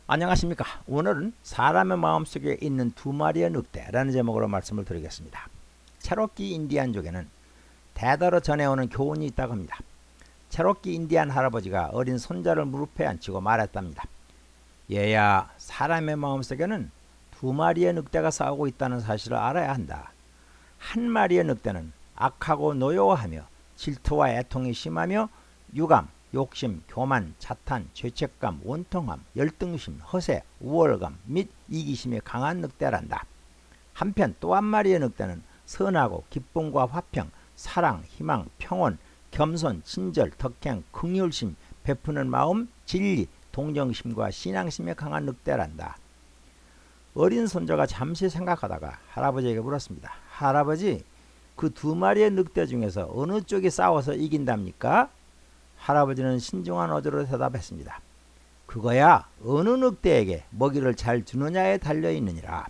안녕하십니까. 오늘은 사람의 마음속에 있는 두 마리의 늑대라는 제목으로 말씀을 드리겠습니다. 체로키 인디안족에는 대대로 전해오는 교훈이 있다고 합니다. 체로키 인디안 할아버지가 어린 손자를 무릎에 앉히고 말했답니다. 얘야, 사람의 마음속에는 두 마리의 늑대가 싸우고 있다는 사실을 알아야 한다. 한 마리의 늑대는 악하고 노여워하며 질투와 애통이 심하며 유감, 욕심, 교만, 자탄, 죄책감, 원통함, 열등심, 허세, 우월감 및 이기심이 강한 늑대란다. 한편 또 한 마리의 늑대는 선하고 기쁨과 화평, 사랑, 희망, 평온, 겸손, 친절, 덕행, 긍휼심, 베푸는 마음, 진리, 동정심과 신앙심이 강한 늑대란다. 어린 손자가 잠시 생각하다가 할아버지에게 물었습니다. 할아버지, 그 두 마리의 늑대 중에서 어느 쪽이 싸워서 이긴답니까? 할아버지는 신중한 어조로 대답했습니다. 그거야 어느 늑대에게 먹이를 잘 주느냐에 달려있느니라.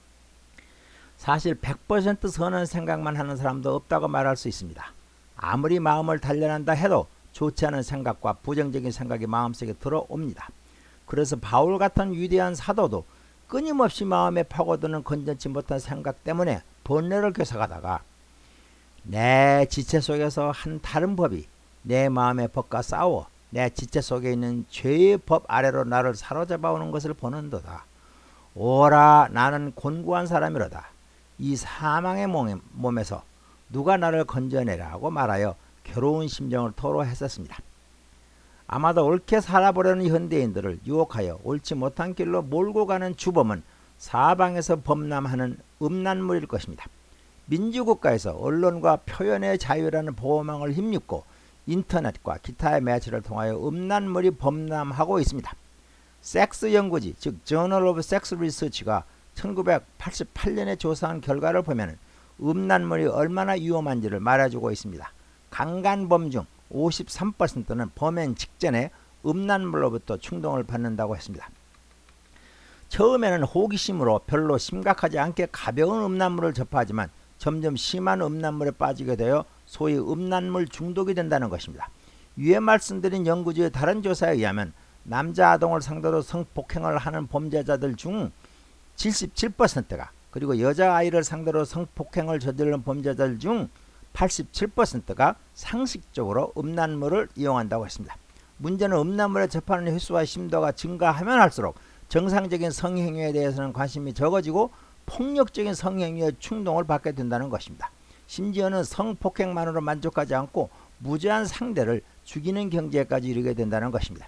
사실 100% 선한 생각만 하는 사람도 없다고 말할 수 있습니다. 아무리 마음을 단련한다 해도 좋지 않은 생각과 부정적인 생각이 마음속에 들어옵니다. 그래서 바울 같은 위대한 사도도 끊임없이 마음에 파고드는 건전치 못한 생각 때문에 번뇌를 교섭하다가 내 지체 속에서 한 다른 법이 내 마음의 법과 싸워 내 지체 속에 있는 죄의 법 아래로 나를 사로잡아 오는 것을 보는도다. 오라, 나는 곤고한 사람이로다. 이 사망의 몸에서 누가 나를 건져내라고 말하여 괴로운 심정을 토로했었습니다. 아마도 옳게 살아보려는 현대인들을 유혹하여 옳지 못한 길로 몰고 가는 주범은 사방에서 범람하는 음란물일 것입니다. 민주국가에서 언론과 표현의 자유라는 보호망을 힘입고 인터넷과 기타의 매체를 통하여 음란물이 범람하고 있습니다. 섹스 연구지, 즉 저널 오브 섹스 리서치가 1988년에 조사한 결과를 보면 음란물이 얼마나 위험한지를 말해주고 있습니다. 강간범 중 53%는 범행 직전에 음란물로부터 충동을 받는다고 했습니다. 처음에는 호기심으로 별로 심각하지 않게 가벼운 음란물을 접하지만 점점 심한 음란물에 빠지게 되어 소위 음란물 중독이 된다는 것입니다. 위에 말씀드린 연구주의 다른 조사에 의하면 남자 아동을 상대로 성폭행을 하는 범죄자들 중 77%가 그리고 여자아이를 상대로 성폭행을 저지르는 범죄자들 중 87%가 상식적으로 음란물을 이용한다고 했습니다. 문제는 음란물에 접하는 횟수와 심도가 증가하면 할수록 정상적인 성행위에 대해서는 관심이 적어지고 폭력적인 성행위에 충동을 받게 된다는 것입니다. 심지어는 성폭행만으로 만족하지 않고 무죄한 상대를 죽이는 경지에까지 이르게 된다는 것입니다.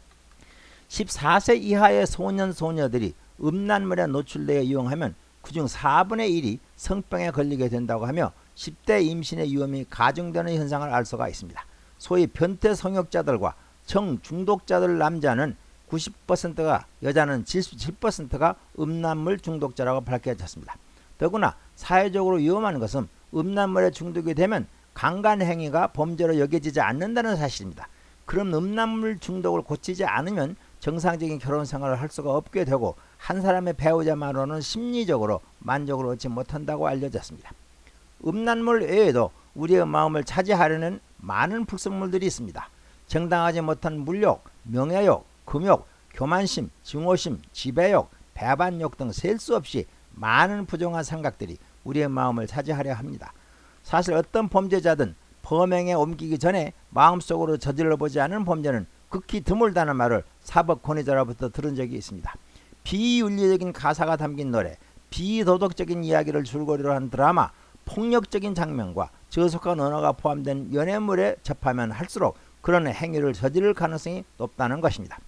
14세 이하의 소년 소녀들이 음란물에 노출되어 이용하면 그중 4분의 1이 성병에 걸리게 된다고 하며 10대 임신의 위험이 가중되는 현상을 알 수가 있습니다. 소위 변태 성욕자들과 성중독자들 남자는 90%가 여자는 77%가 음란물 중독자라고 밝혀졌습니다. 더구나 사회적으로 위험한 것은 음란물에 중독이 되면 강간 행위가 범죄로 여겨지지 않는다는 사실입니다. 그럼 음란물 중독을 고치지 않으면 정상적인 결혼 생활을 할 수가 없게 되고 한 사람의 배우자만으로는 심리적으로 만족을 얻지 못한다고 알려졌습니다. 음란물 외에도 우리의 마음을 차지하려는 많은 불순물들이 있습니다. 정당하지 못한 물욕, 명예욕, 금욕, 교만심, 증오심, 지배욕, 배반욕 등 셀 수 없이 많은 부정한 생각들이 우리의 마음을 차지하려 합니다. 사실 어떤 범죄자든 범행에 옮기기 전에 마음속으로 저질러보지 않은 범죄는 극히 드물다는 말을 사법 권위자로부터 들은 적이 있습니다. 비윤리적인 가사가 담긴 노래, 비도덕적인 이야기를 줄거리로 한 드라마, 폭력적인 장면과 저속한 언어가 포함된 연애물에 접하면 할수록 그런 행위를 저지를 가능성이 높다는 것입니다.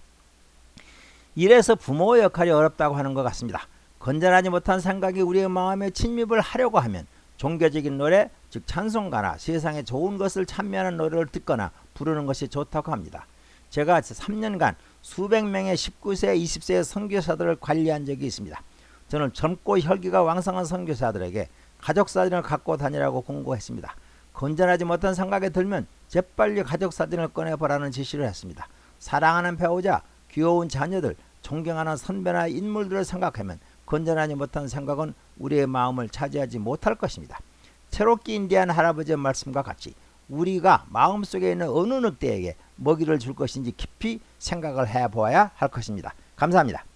이래서 부모의 역할이 어렵다고 하는 것 같습니다. 건전하지 못한 생각이 우리의 마음에 침입을 하려고 하면 종교적인 노래, 즉 찬송가나 세상에 좋은 것을 찬미하는 노래를 듣거나 부르는 것이 좋다고 합니다. 제가 3년간 수백 명의 19세, 20세의 선교사들을 관리한 적이 있습니다. 저는 젊고 혈기가 왕성한 선교사들에게 가족사진을 갖고 다니라고 공고했습니다. 건전하지 못한 생각에 들면 재빨리 가족사진을 꺼내보라는 지시를 했습니다. 사랑하는 배우자, 귀여운 자녀들, 존경하는 선배나 인물들을 생각하면 건전하지 못한 생각은 우리의 마음을 차지하지 못할 것입니다. 체로키 인디안 할아버지의 말씀과 같이 우리가 마음속에 있는 어느 늑대에게 먹이를 줄 것인지 깊이 생각을 해보아야 할 것입니다. 감사합니다.